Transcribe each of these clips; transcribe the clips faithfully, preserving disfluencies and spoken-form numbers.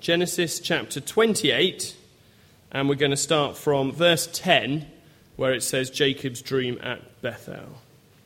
Genesis chapter twenty-eight, and we're going to start from verse ten, where it says Jacob's dream at Bethel.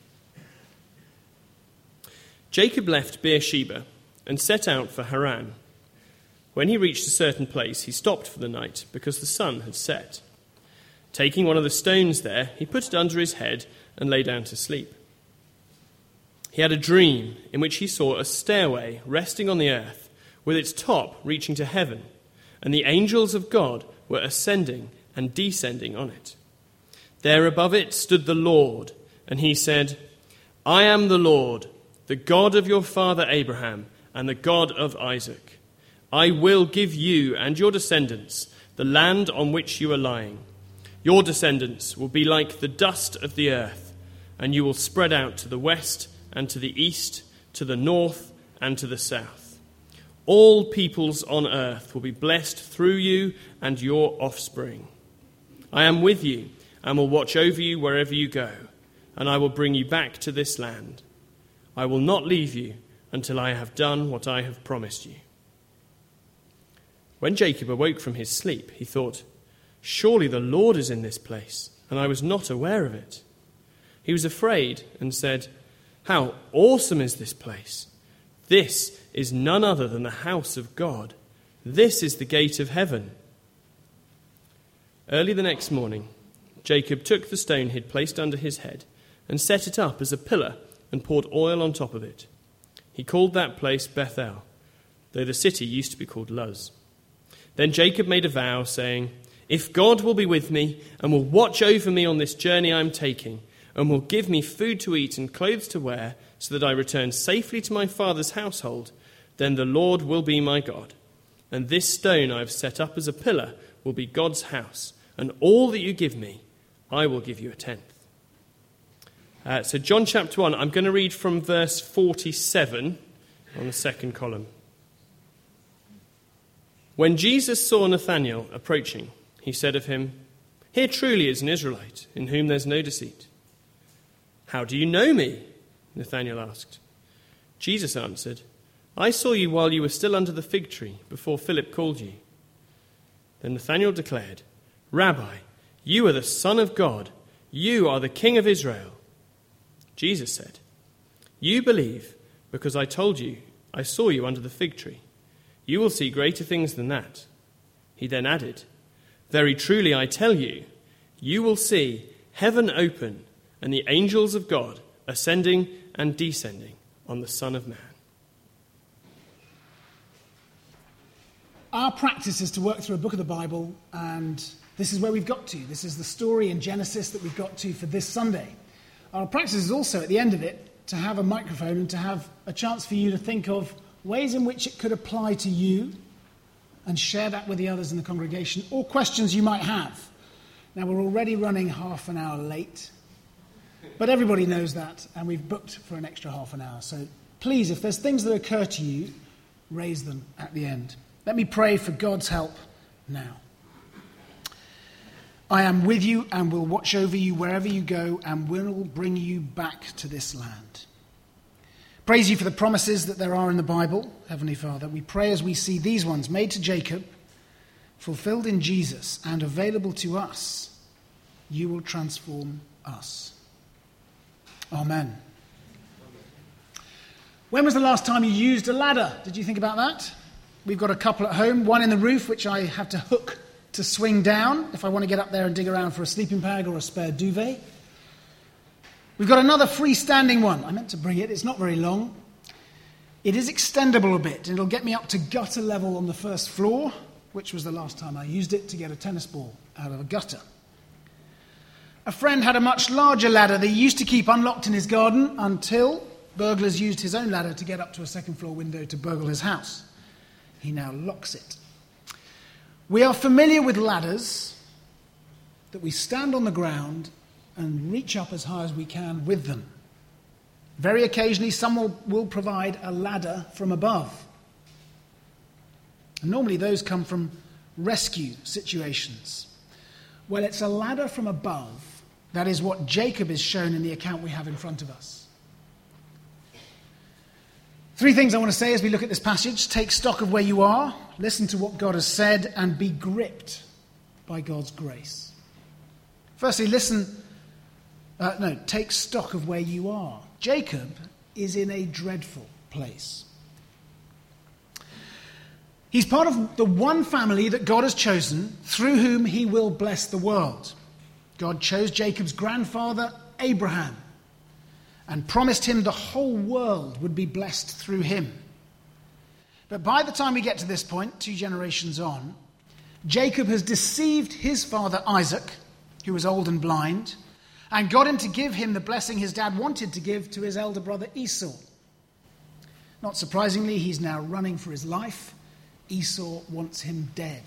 Jacob left Beersheba and set out for Haran. When he reached a certain place, he stopped for the night, because the sun had set. Taking one of the stones there, he put it under his head and lay down to sleep. He had a dream in which he saw a stairway resting on the earth, with its top reaching to heaven, and the angels of God were ascending and descending on it. There above it stood the Lord, and he said, "I am the Lord, the God of your father Abraham, and the God of Isaac. I will give you and your descendants the land on which you are lying. Your descendants will be like the dust of the earth, and you will spread out to the west and to the east, to the north and to the south. All peoples on earth will be blessed through you and your offspring. I am with you and will watch over you wherever you go, and I will bring you back to this land. I will not leave you until I have done what I have promised you." When Jacob awoke from his sleep, he thought, "Surely the Lord is in this place, and I was not aware of it." He was afraid and said, "How awesome is this place! This is none other than the house of God. This is the gate of heaven." Early the next morning, Jacob took the stone he had placed under his head and set it up as a pillar and poured oil on top of it. He called that place Bethel, though the city used to be called Luz. Then Jacob made a vow, saying, "If God will be with me and will watch over me on this journey I am taking, and will give me food to eat and clothes to wear, so that I return safely to my father's household, then the Lord will be my God. And this stone I have set up as a pillar will be God's house, and all that you give me, I will give you a tenth." Uh, so John chapter one, I'm going to read from verse forty-seven on the second column. When Jesus saw Nathanael approaching, he said of him, "Here truly is an Israelite, in whom there's no deceit." "How do you know me?" Nathanael asked. Jesus answered, "I saw you while you were still under the fig tree, before Philip called you." Then Nathanael declared, "Rabbi, you are the Son of God. You are the King of Israel." Jesus said, "You believe because I told you I saw you under the fig tree. You will see greater things than that." He then added, "Very truly I tell you, you will see heaven open and the angels of God ascending and descending on the Son of Man." Our practice is to work through a book of the Bible, and this is where we've got to. This is the story in Genesis that we've got to for this Sunday. Our practice is also, at the end of it, to have a microphone and to have a chance for you to think of ways in which it could apply to you and share that with the others in the congregation, or questions you might have. Now, we're already running half an hour late, but everybody knows that, and we've booked for an extra half an hour. So please, if there's things that occur to you, raise them at the end. Let me pray for God's help now. I am with you and will watch over you wherever you go, and will bring you back to this land. Praise you for the promises that there are in the Bible, Heavenly Father. We pray as we see these ones made to Jacob, fulfilled in Jesus, and available to us, you will transform us. Amen. When was the last time you used a ladder? Did you think about that? We've got a couple at home, one in the roof, which I have to hook to swing down if I want to get up there and dig around for a sleeping bag or a spare duvet. We've got another freestanding one. I meant to bring it. It's not very long. It is extendable a bit, and it'll get me up to gutter level on the first floor, which was the last time I used it to get a tennis ball out of a gutter. A friend had a much larger ladder that he used to keep unlocked in his garden until burglars used his own ladder to get up to a second floor window to burgle his house. He now locks it. We are familiar with ladders that we stand on the ground and reach up as high as we can with them. Very occasionally, someone will provide a ladder from above. And normally those come from rescue situations. Well, it's a ladder from above. That is what Jacob is shown in the account we have in front of us. Three things I want to say as we look at this passage. Take stock of where you are, listen to what God has said, and be gripped by God's grace. Firstly, listen, uh, no, take stock of where you are. Jacob is in a dreadful place. He's part of the one family that God has chosen, through whom he will bless the world. God chose Jacob's grandfather, Abraham, and promised him the whole world would be blessed through him. But by the time we get to this point, two generations on, Jacob has deceived his father Isaac, who was old and blind, and got him to give him the blessing his dad wanted to give to his elder brother Esau. Not surprisingly, he's now running for his life. Esau wants him dead.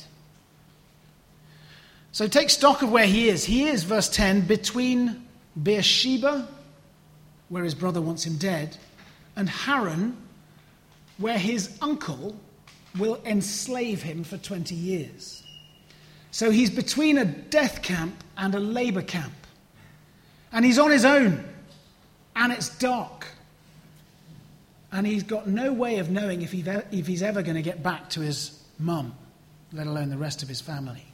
So take stock of where he is. He is, verse ten, between Beersheba, where his brother wants him dead, and Haran, where his uncle will enslave him for twenty years. So he's between a death camp and a labor camp. And he's on his own. And it's dark. And he's got no way of knowing if, he, if he's ever going to get back to his mum, let alone the rest of his family.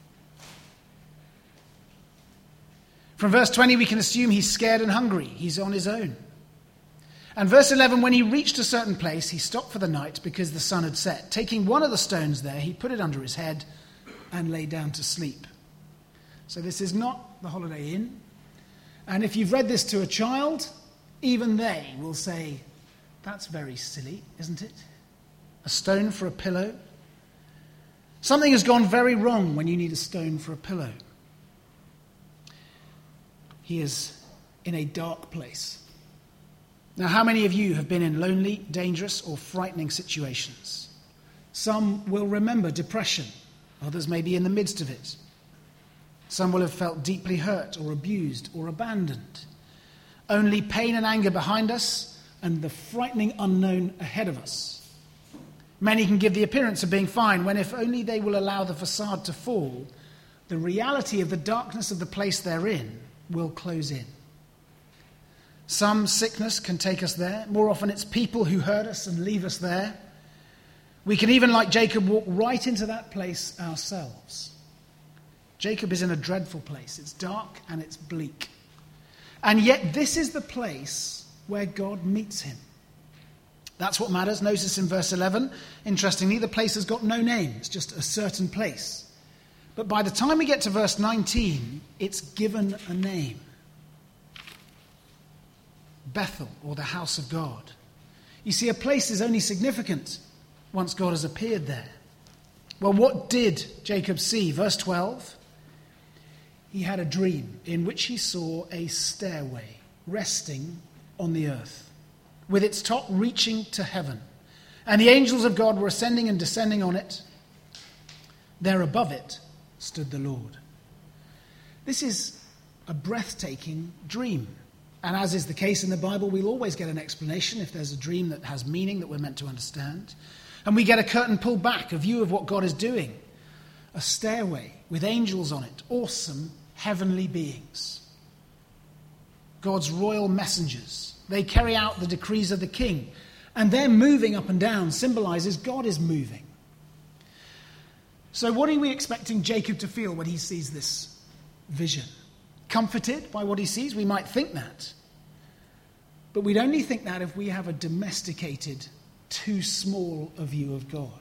From verse twenty, we can assume he's scared and hungry. He's on his own. And verse eleven, when he reached a certain place, he stopped for the night because the sun had set. Taking one of the stones there, he put it under his head and lay down to sleep. So this is not the Holiday Inn. And if you've read this to a child, even they will say, that's very silly, isn't it? A stone for a pillow. Something has gone very wrong when you need a stone for a pillow. He is in a dark place. Now, how many of you have been in lonely, dangerous, or frightening situations? Some will remember depression. Others may be in the midst of it. Some will have felt deeply hurt or abused or abandoned. Only pain and anger behind us and the frightening unknown ahead of us. Many can give the appearance of being fine when, if only they will allow the facade to fall, the reality of the darkness of the place they're in will close in. Some sickness can take us there. More often it's people who hurt us and leave us there. We can even, like Jacob, walk right into that place ourselves. Jacob is in a dreadful place. It's dark and it's bleak. And yet this is the place where God meets him. That's what matters. Notice in verse eleven, interestingly, the place has got no name. It's just a certain place. But by the time we get to verse nineteen, it's given a name. Bethel, or the house of God. You see, a place is only significant once God has appeared there. Well, what did Jacob see? Verse twelve. He had a dream in which he saw a stairway resting on the earth, with its top reaching to heaven. And the angels of God were ascending and descending on it. There above it stood the Lord. This is a breathtaking dream. And as is the case in the Bible, we'll always get an explanation if there's a dream that has meaning that we're meant to understand. And we get a curtain pulled back, a view of what God is doing. A stairway with angels on it, awesome heavenly beings. God's royal messengers. They carry out the decrees of the king. And their moving up and down symbolizes God is moving. So what are we expecting Jacob to feel when he sees this vision? Comforted by what he sees? We might think that. But we'd only think that if we have a domesticated, too small a view of God.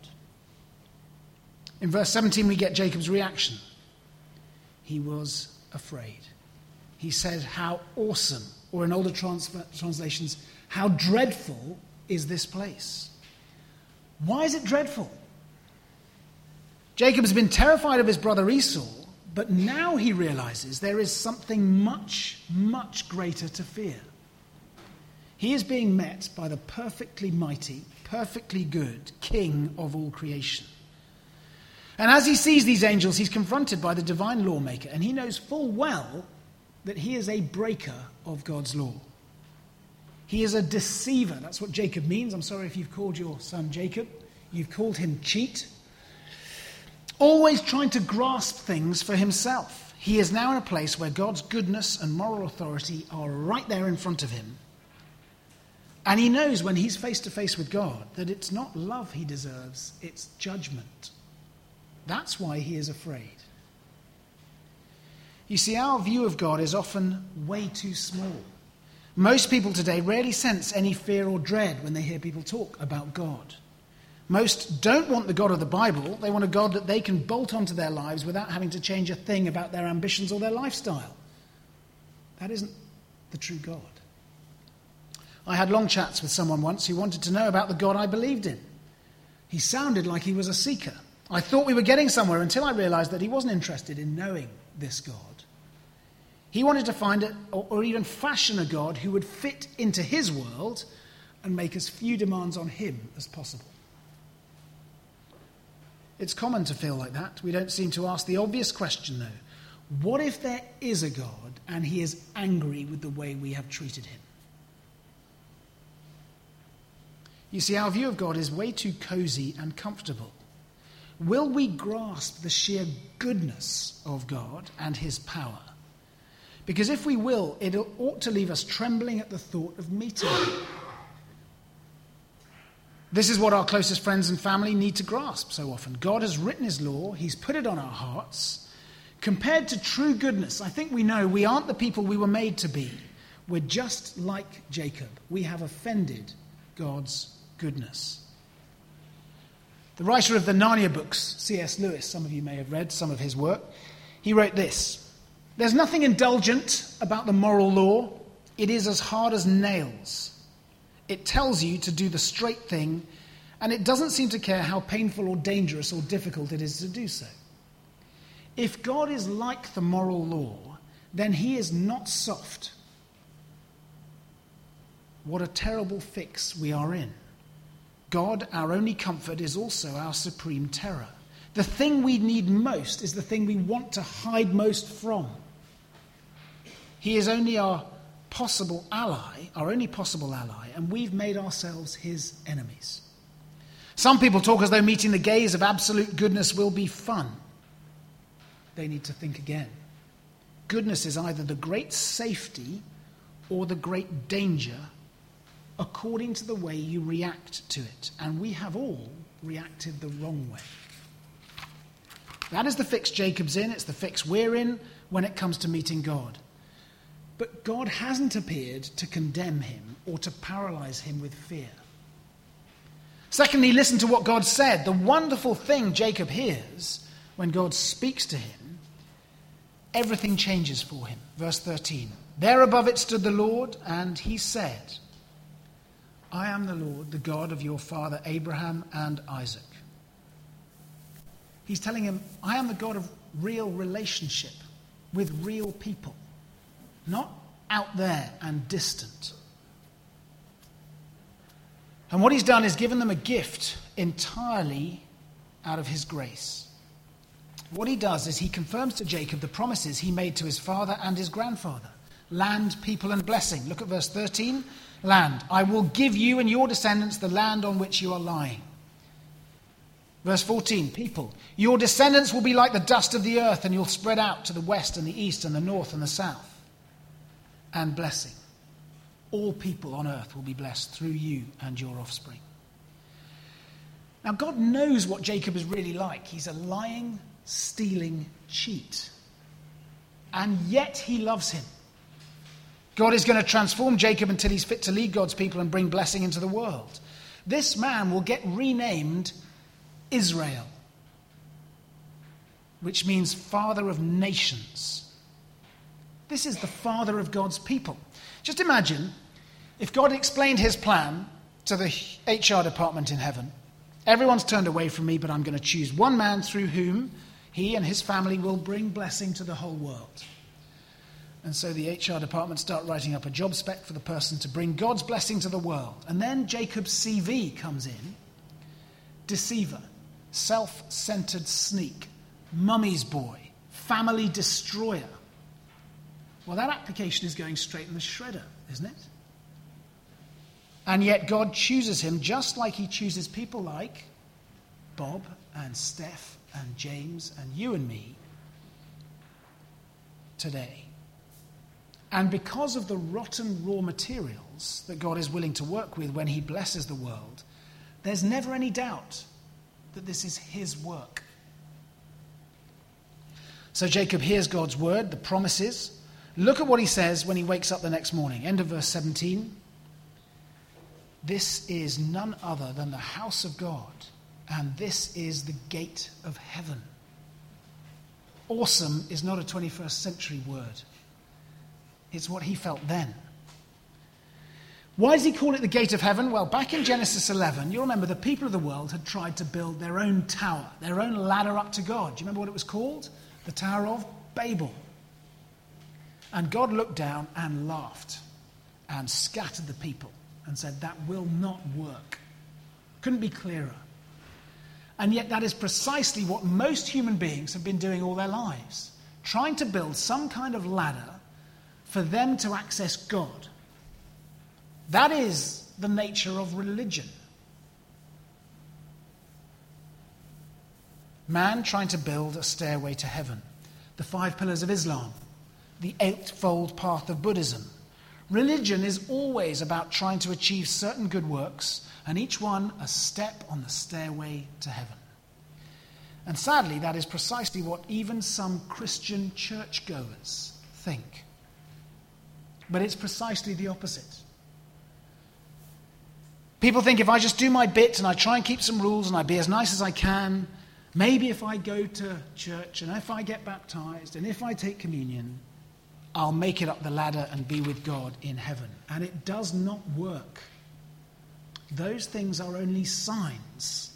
In verse seventeen, we get Jacob's reaction. He was afraid. He said, how awesome, or in older trans- translations, how dreadful is this place? Why is it dreadful? Jacob has been terrified of his brother Esau, but now he realizes there is something much, much greater to fear. He is being met by the perfectly mighty, perfectly good King of all creation. And as he sees these angels, he's confronted by the divine lawmaker, and he knows full well that he is a breaker of God's law. He is a deceiver. That's what Jacob means. I'm sorry if you've called your son Jacob. You've called him cheat. Always trying to grasp things for himself. He is now in a place where God's goodness and moral authority are right there in front of him. And he knows when he's face to face with God that it's not love he deserves, it's judgment. That's why he is afraid. You see, our view of God is often way too small. Most people today rarely sense any fear or dread when they hear people talk about God. Most don't want the God of the Bible. They want a God that they can bolt onto their lives without having to change a thing about their ambitions or their lifestyle. That isn't the true God. I had long chats with someone once who wanted to know about the God I believed in. He sounded like he was a seeker. I thought we were getting somewhere until I realized that he wasn't interested in knowing this God. He wanted to find it, or, or even fashion a God who would fit into his world and make as few demands on him as possible. It's common to feel like that. We don't seem to ask the obvious question, though. What if there is a God and he is angry with the way we have treated him? You see, our view of God is way too cozy and comfortable. Will we grasp the sheer goodness of God and his power? Because if we will, it ought to leave us trembling at the thought of meeting him. This is what our closest friends and family need to grasp so often. God has written his law, he's put it on our hearts. Compared to true goodness, I think we know we aren't the people we were made to be. We're just like Jacob. We have offended God's goodness. The writer of the Narnia books, C S Lewis, some of you may have read some of his work, he wrote this: "There's nothing indulgent about the moral law. It is as hard as nails. It tells you to do the straight thing, and it doesn't seem to care how painful or dangerous or difficult it is to do so. If God is like the moral law, then he is not soft. What a terrible fix we are in. God, our only comfort, is also our supreme terror. The thing we need most is the thing we want to hide most from. He is only our possible ally, our only possible ally, and we've made ourselves his enemies. Some people talk as though meeting the gaze of absolute goodness will be fun. They need to think again. Goodness is either the great safety or the great danger, according to the way you react to it. And we have all reacted the wrong way. That is the fix Jacob's in. It's the fix we're in when it comes to meeting God. But God hasn't appeared to condemn him or to paralyze him with fear. Secondly, listen to what God said. The wonderful thing Jacob hears when God speaks to him, everything changes for him. Verse thirteen. There above it stood the Lord, and he said, I am the Lord, the God of your father Abraham and Isaac. He's telling him, I am the God of real relationship with real people, not out there and distant. And what he's done is given them a gift entirely out of his grace. What he does is he confirms to Jacob the promises he made to his father and his grandfather. Land, people, and blessing. Look at verse thirteen. Land. I will give you and your descendants the land on which you are lying. Verse fourteen. People. Your descendants will be like the dust of the earth, and you'll spread out to the west and the east and the north and the south. And blessing. All people on earth will be blessed through you and your offspring. Now, God knows what Jacob is really like. He's a lying, stealing cheat. And yet he loves him. God is going to transform Jacob until he's fit to lead God's people and bring blessing into the world. This man will get renamed Israel, which means father of nations. This is the father of God's people. Just imagine if God explained his plan to the H R department in heaven. Everyone's turned away from me, but I'm going to choose one man through whom he and his family will bring blessing to the whole world. And so the H R department start writing up a job spec for the person to bring God's blessing to the world. And then Jacob's C V comes in. Deceiver, self-centered sneak, mummy's boy, family destroyer. Well, that application is going straight in the shredder, isn't it? And yet God chooses him just like he chooses people like Bob and Steph and James and you and me today. And because of the rotten raw materials that God is willing to work with when he blesses the world, there's never any doubt that this is his work. So Jacob hears God's word, the promises. Look at what he says when he wakes up the next morning. End of verse seventeen. This is none other than the house of God, and this is the gate of heaven. Awesome is not a twenty-first century word. It's what he felt then. Why does he call it the gate of heaven? Well, back in Genesis eleven, you remember the people of the world had tried to build their own tower, their own ladder up to God. Do you remember what it was called? The Tower of Babel. And God looked down and laughed and scattered the people and said, that will not work. Couldn't be clearer. And yet that is precisely what most human beings have been doing all their lives, trying to build some kind of ladder for them to access God. That is the nature of religion. Man trying to build a stairway to heaven. The five pillars of Islam. The eightfold path of Buddhism. Religion is always about trying to achieve certain good works, and each one a step on the stairway to heaven. And sadly, that is precisely what even some Christian churchgoers think. But it's precisely the opposite. People think if I just do my bit and I try and keep some rules and I be as nice as I can, maybe if I go to church and if I get baptized and if I take communion, I'll make it up the ladder and be with God in heaven. And it does not work. Those things are only signs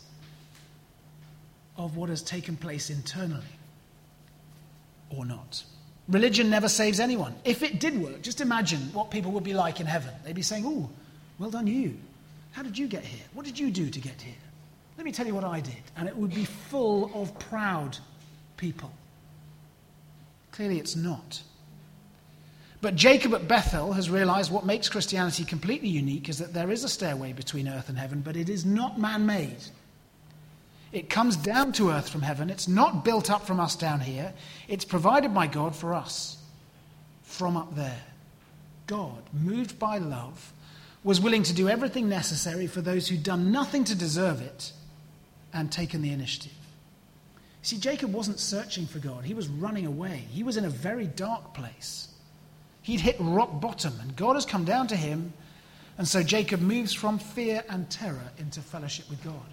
of what has taken place internally or not. Religion never saves anyone. If it did work, just imagine what people would be like in heaven. They'd be saying, "Oh, well done you. How did you get here? What did you do to get here? Let me tell you what I did." And it would be full of proud people. Clearly it's not. But Jacob at Bethel has realized what makes Christianity completely unique is that there is a stairway between earth and heaven, but it is not man-made. It comes down to earth from heaven. It's not built up from us down here. It's provided by God for us from up there. God, moved by love, was willing to do everything necessary for those who'd done nothing to deserve it and taken the initiative. See, Jacob wasn't searching for God. He was running away. He was in a very dark place. He'd hit rock bottom, and God has come down to him, and so Jacob moves from fear and terror into fellowship with God.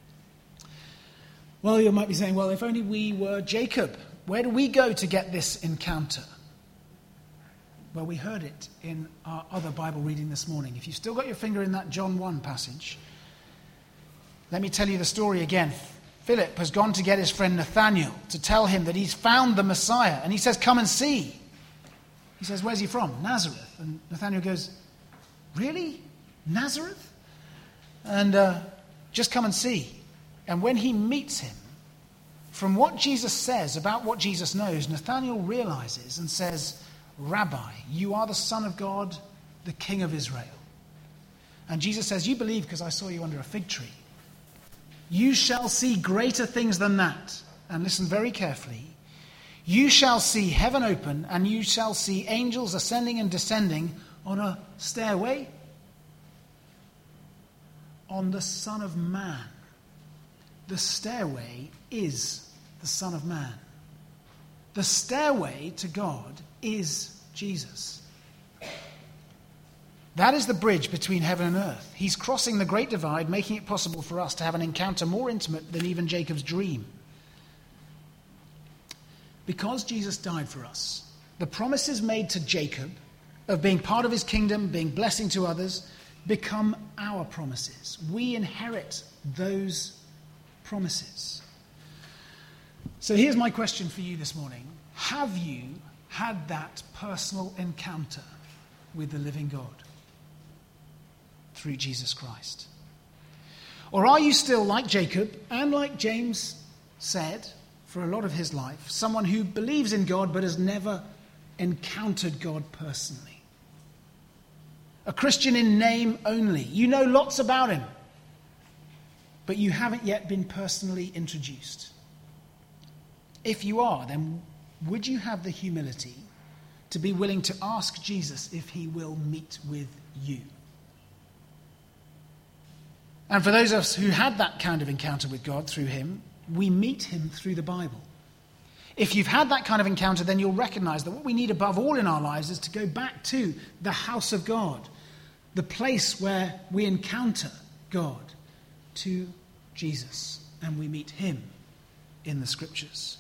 Well, you might be saying, well, if only we were Jacob. Where do we go to get this encounter? Well, we heard it in our other Bible reading this morning. If you've still got your finger in that John one passage, let me tell you the story again. Philip has gone to get his friend Nathanael to tell him that he's found the Messiah, and he says, "Come and see." He says, "Where's he from?" "Nazareth." And Nathanael goes, "Really? Nazareth?" And uh, just come and see. And when he meets him, from what Jesus says about what Jesus knows, Nathanael realizes and says, "Rabbi, you are the Son of God, the King of Israel." And Jesus says, "You believe because I saw you under a fig tree. You shall see greater things than that." And listen very carefully. "You shall see heaven open, and you shall see angels ascending and descending on a stairway, on the Son of Man." The stairway is the Son of Man. The stairway to God is Jesus. That is the bridge between heaven and earth. He's crossing the great divide, making it possible for us to have an encounter more intimate than even Jacob's dream. Because Jesus died for us, the promises made to Jacob of being part of his kingdom, being blessing to others, become our promises. We inherit those promises. So here's my question for you this morning. Have you had that personal encounter with the living God through Jesus Christ? Or are you still like Jacob and like James said for a lot of his life, someone who believes in God but has never encountered God personally? A Christian in name only. You know lots about him, but you haven't yet been personally introduced. If you are, then would you have the humility to be willing to ask Jesus if he will meet with you. And for those of us who had that kind of encounter with God through him, we meet him through the Bible. If you've had that kind of encounter, then you'll recognize that what we need above all in our lives is to go back to the house of God, the place where we encounter God, to Jesus, and we meet him in the Scriptures.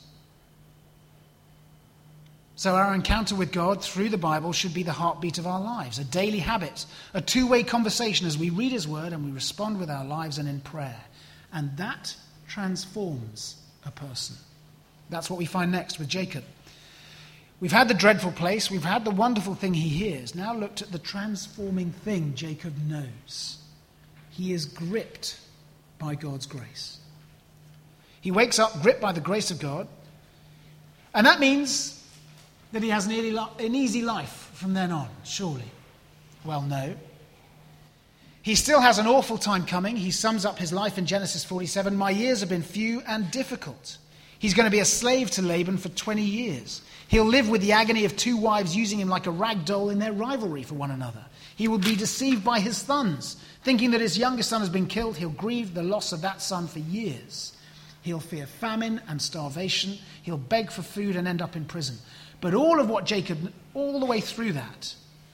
So our encounter with God through the Bible should be the heartbeat of our lives, a daily habit, a two-way conversation as we read his word and we respond with our lives and in prayer. And that transforms a person. That's what we find next with Jacob. We've had the dreadful place, we've had the wonderful thing he hears. Now looked at the transforming thing Jacob knows. He is gripped by God's grace. He wakes up gripped by the grace of God, and that means that he has an easy life from then on, surely. Well, no. He still has an awful time coming. He sums up his life in Genesis forty-seven. My years have been few and difficult. He's going to be a slave to Laban for twenty years. He'll live with the agony of two wives using him like a rag doll in their rivalry for one another. He will be deceived by his sons. Thinking that his youngest son has been killed, he'll grieve the loss of that son for years. He'll fear famine and starvation. He'll beg for food and end up in prison. But all of what Jacob, all the way through that,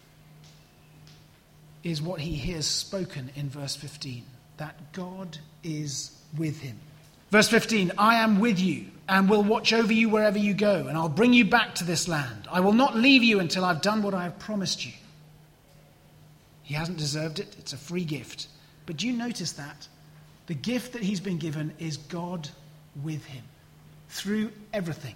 is what he hears spoken in verse fifteen, that God is with him. Verse fifteen, I am with you and will watch over you wherever you go, and I'll bring you back to this land. I will not leave you until I've done what I have promised you. He hasn't deserved it. It's a free gift. But do you notice that? The gift that he's been given is God with him through everything.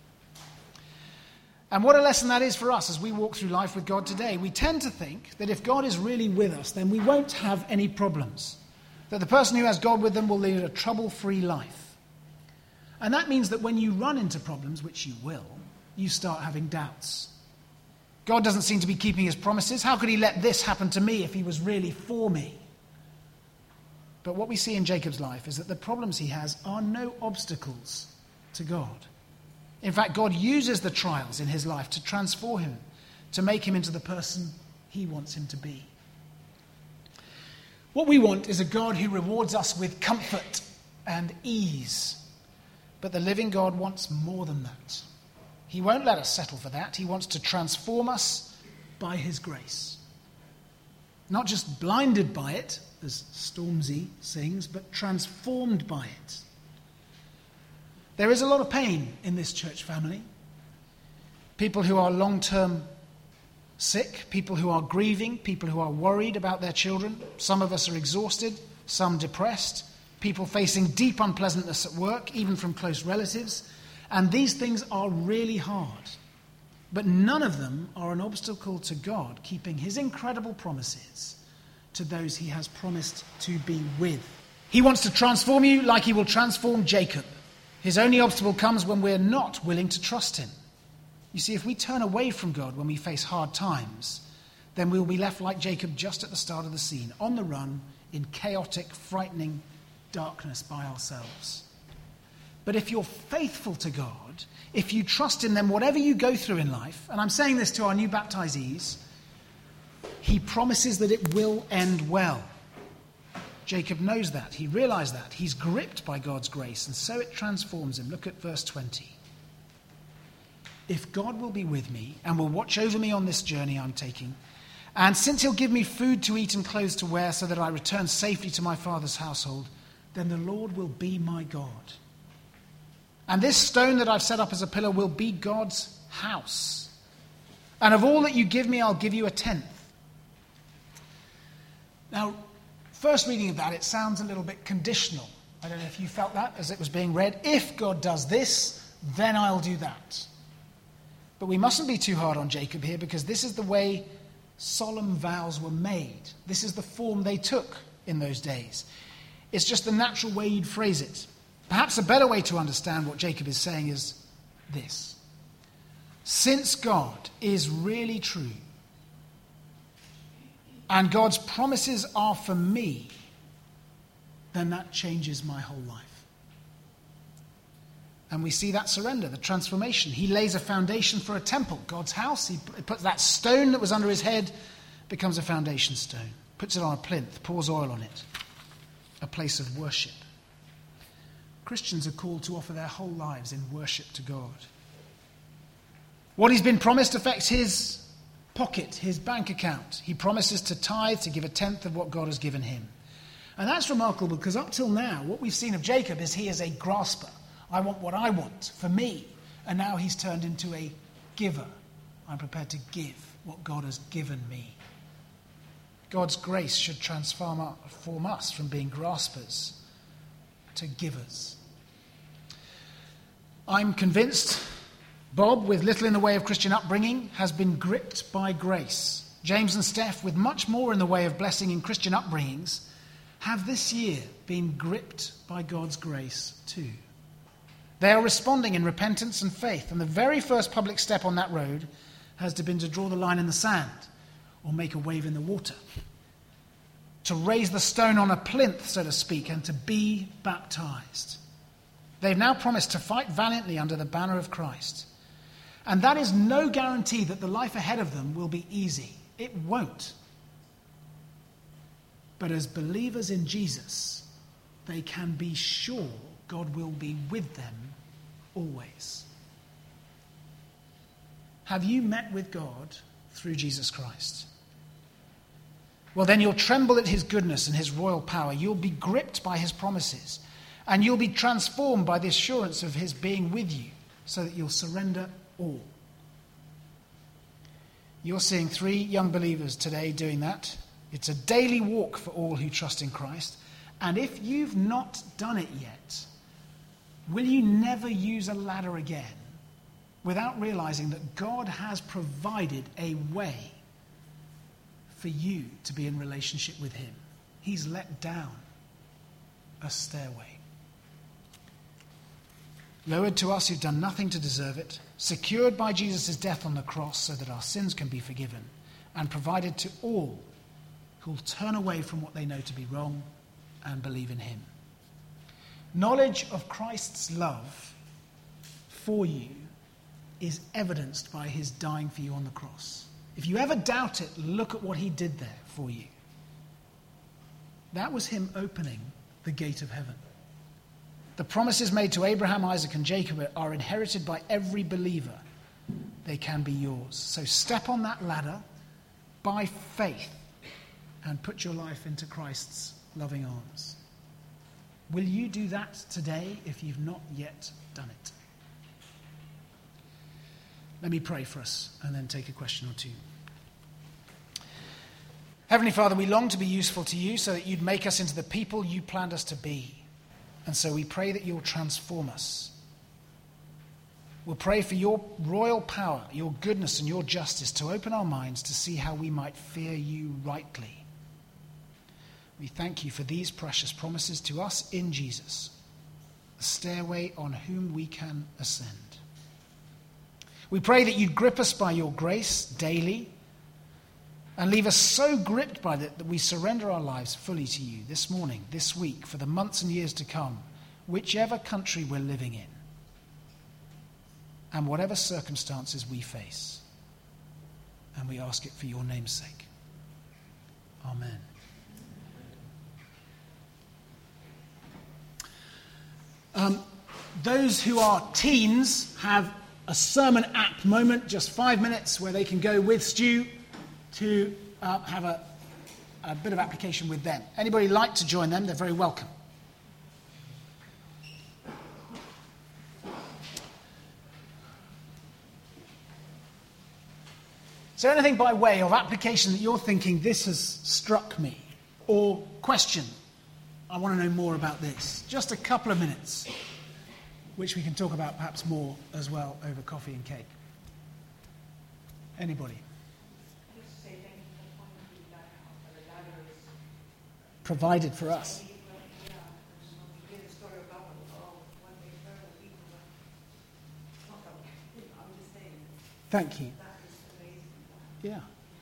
And what a lesson that is for us as we walk through life with God today. We tend to think that if God is really with us, then we won't have any problems. That the person who has God with them will lead a trouble-free life. And that means that when you run into problems, which you will, you start having doubts. God doesn't seem to be keeping his promises. How could he let this happen to me if he was really for me? But what we see in Jacob's life is that the problems he has are no obstacles to God. In fact, God uses the trials in his life to transform him, to make him into the person he wants him to be. What we want is a God who rewards us with comfort and ease. But the living God wants more than that. He won't let us settle for that. He wants to transform us by his grace. Not just blinded by it, as Stormzy sings, but transformed by it. There is a lot of pain in this church family. People who are long-term sick, people who are grieving, people who are worried about their children. Some of us are exhausted, some depressed, people facing deep unpleasantness at work, even from close relatives. And these things are really hard. But none of them are an obstacle to God keeping his incredible promises to those he has promised to be with. He wants to transform you like he will transform Jacob. His only obstacle comes when we're not willing to trust him. You see, if we turn away from God when we face hard times, then we'll be left like Jacob just at the start of the scene, on the run, in chaotic, frightening darkness by ourselves. But if you're faithful to God, if you trust in them, whatever you go through in life, and I'm saying this to our new baptizees, he promises that it will end well. Jacob knows that. He realized that. He's gripped by God's grace, and so it transforms him. Look at verse twenty. If God will be with me and will watch over me on this journey I'm taking, and since he'll give me food to eat and clothes to wear so that I return safely to my father's household, then the Lord will be my God. And this stone that I've set up as a pillar will be God's house. And of all that you give me, I'll give you a tenth. Now, first reading of that, it sounds a little bit conditional. I don't know if you felt that as it was being read. If God does this, then I'll do that. But we mustn't be too hard on Jacob here, because this is the way solemn vows were made. This is the form they took in those days. It's just the natural way you'd phrase it. Perhaps a better way to understand what Jacob is saying is this. Since God is really true, and God's promises are for me, then that changes my whole life. And we see that surrender, the transformation. He lays a foundation for a temple, God's house. He puts that stone that was under his head, becomes a foundation stone. Puts it on a plinth, pours oil on it. A place of worship. Christians are called to offer their whole lives in worship to God. What he's been promised affects his pocket, his bank account. He promises to tithe, to give a tenth of what God has given him. And that's remarkable because up till now, what we've seen of Jacob is he is a grasper. I want what I want for me. And now he's turned into a giver. I'm prepared to give what God has given me. God's grace should transform us from being graspers to givers. I'm convinced Bob, with little in the way of Christian upbringing, has been gripped by grace. James and Steph, with much more in the way of blessing in Christian upbringings, have this year been gripped by God's grace too. They are responding in repentance and faith, and the very first public step on that road has been to draw the line in the sand or make a wave in the water, to raise the stone on a plinth, so to speak, and to be baptized. They've now promised to fight valiantly under the banner of Christ. And that is no guarantee that the life ahead of them will be easy. It won't. But as believers in Jesus, they can be sure God will be with them always. Have you met with God through Jesus Christ? Well, then you'll tremble at his goodness and his royal power. You'll be gripped by his promises. And you'll be transformed by the assurance of his being with you, so that you'll surrender all. You're seeing three young believers today doing that. It's a daily walk for all who trust in Christ. And if you've not done it yet, will you never use a ladder again without realizing that God has provided a way for you to be in relationship with him? He's let down a stairway. Lowered to us who've done nothing to deserve it, secured by Jesus' death on the cross so that our sins can be forgiven, and provided to all who'll turn away from what they know to be wrong and believe in him. Knowledge of Christ's love for you is evidenced by his dying for you on the cross. If you ever doubt it, look at what he did there for you. That was him opening the gate of heaven. The promises made to Abraham, Isaac, and Jacob are inherited by every believer. They can be yours. So step on that ladder by faith and put your life into Christ's loving arms. Will you do that today if you've not yet done it? Let me pray for us and then take a question or two. Heavenly Father, we long to be useful to you so that you'd make us into the people you planned us to be. And so we pray that you'll transform us. We'll pray for your royal power, your goodness and your justice to open our minds to see how we might fear you rightly. We thank you for these precious promises to us in Jesus, a stairway on whom we can ascend. We pray that you'd grip us by your grace daily and leave us so gripped by it that we surrender our lives fully to you this morning, this week, for the months and years to come, whichever country we're living in, and whatever circumstances we face. And we ask it for your name's sake. Amen. Um, those who are teens have a sermon app moment, just five minutes, where they can go with Stu to uh, have a, a bit of application with them. Anybody like to join them, they're very welcome. Is there anything by way of application that you're thinking, this has struck me? Or question, I want to know more about this? Just a couple of minutes, which we can talk about perhaps more as well over coffee and cake. Anybody? Provided for us. Thank you. Yeah.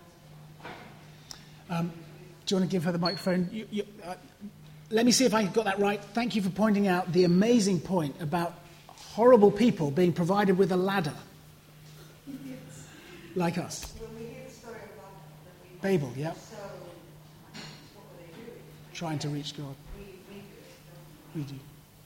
Um, do you want to give her the microphone? You, you, uh, let me see if I got that right. Thank you for pointing out the amazing point about horrible people being provided with a ladder, like us. Babel, yeah. Trying to reach God. We do.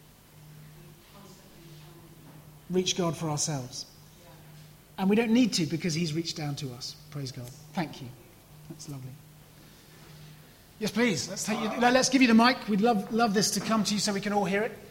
Reach God for ourselves. And we don't need to because he's reached down to us. Praise God. Thank you. That's lovely. Yes, please. Let's take you. Let's give you the mic. We'd love love this to come to you so we can all hear it.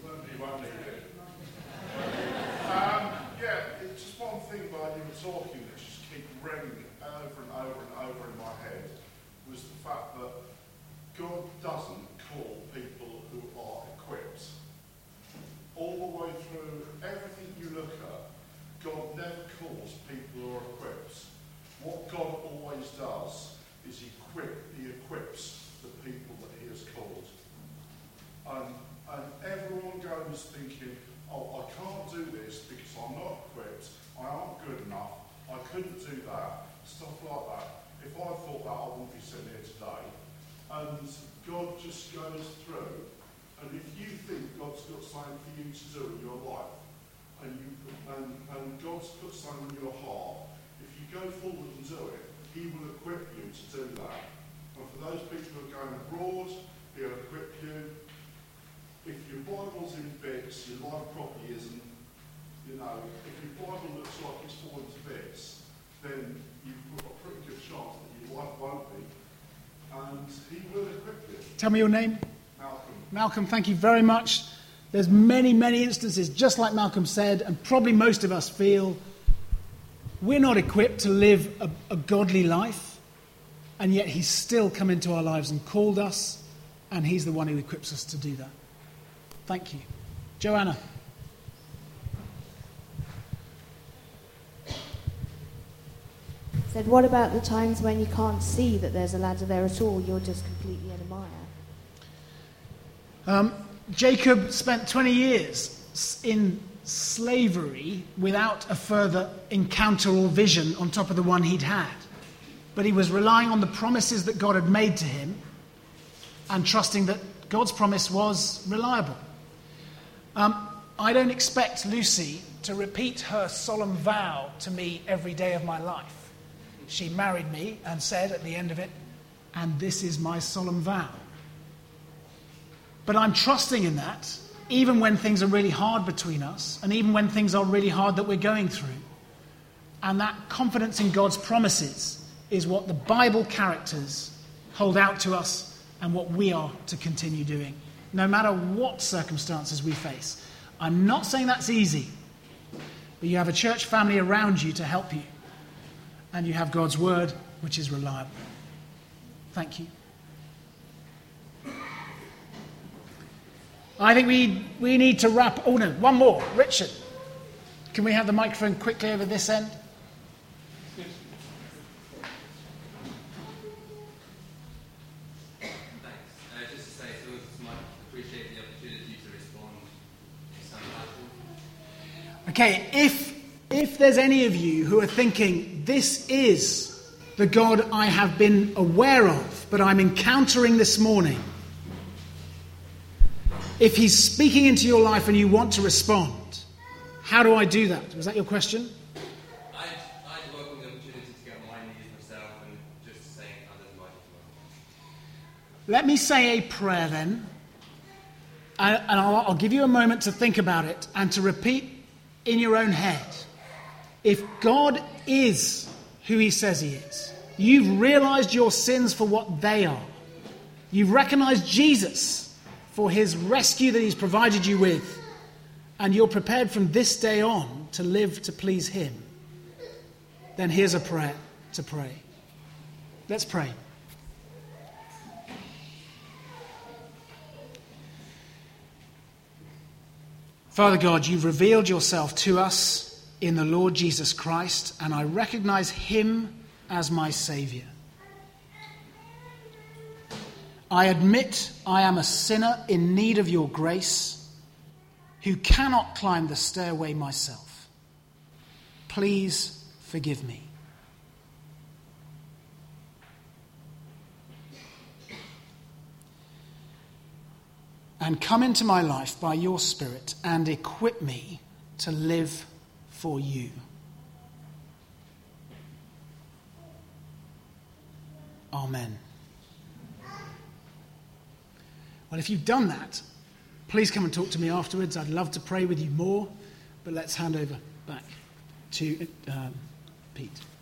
Um, yeah, it's just one thing while you were talking that just kept ringing over and over and over in my head was the fact that God doesn't call people who are equipped. All the way through everything you look at, God never calls people who are equipped. What God always does is he, equip, he equips the people that he has called. And, and everyone goes thinking, oh, I can't do this because I'm not equipped, I aren't good enough, I couldn't do that, stuff like that. If I thought that, I wouldn't be sitting here today. And God just goes through, and if you think God's got something for you to do in your life, and, you, and, and God's put something in your heart, if you go forward and do it, he will equip you to do that. And for those people who are going abroad, he'll equip you. If your Bible's in bits, your life probably isn't. You know, if your Bible looks like it's falling to bits, then you've got a pretty good chance that your life won't be. And he will equip you. Tell me your name. Malcolm. Malcolm, thank you very much. There's many, many instances, just like Malcolm said, and probably most of us feel we're not equipped to live a, a godly life, and yet he's still come into our lives and called us, and he's the one who equips us to do that. Thank you. Joanna. Said, what about the times when you can't see that there's a ladder there at all? You're just completely in a mire. Um, Jacob spent twenty years in slavery without a further encounter or vision on top of the one he'd had. But he was relying on the promises that God had made to him and trusting that God's promise was reliable. Um, I don't expect Lucy to repeat her solemn vow to me every day of my life. She married me and said at the end of it, and this is my solemn vow. But I'm trusting in that, even when things are really hard between us, and even when things are really hard that we're going through. And that confidence in God's promises is what the Bible characters hold out to us and what we are to continue doing, no matter what circumstances we face. I'm not saying that's easy, but you have a church family around you to help you, and you have God's word, which is reliable. Thank you. I think we we need to wrap... Oh, no, one more. Richard, can we have the microphone quickly over this end? Thanks. Uh, just to say, so I appreciate the opportunity to respond in some fashion. Okay, if if there's any of you who are thinking, this is the God I have been aware of, but I'm encountering this morning, if he's speaking into your life and you want to respond, how do I do that? Was that your question? I'd, I'd welcome the opportunity to get on my knees myself and just saying others might as well. Let me say a prayer then, and I'll, I'll give you a moment to think about it and to repeat in your own head. If God is who he says he is, you've realized your sins for what they are, you've recognized Jesus for his rescue that he's provided you with, and you're prepared from this day on to live to please him, then here's a prayer to pray. Let's pray. Father God, you've revealed yourself to us in the Lord Jesus Christ, and I recognize him as my Saviour. I admit I am a sinner in need of your grace, who cannot climb the stairway myself. Please forgive me. and come into my life by your Spirit and equip me to live for you. Amen. Well, if you've done that, please come and talk to me afterwards. I'd love to pray with you more, but let's hand over back to um, Pete.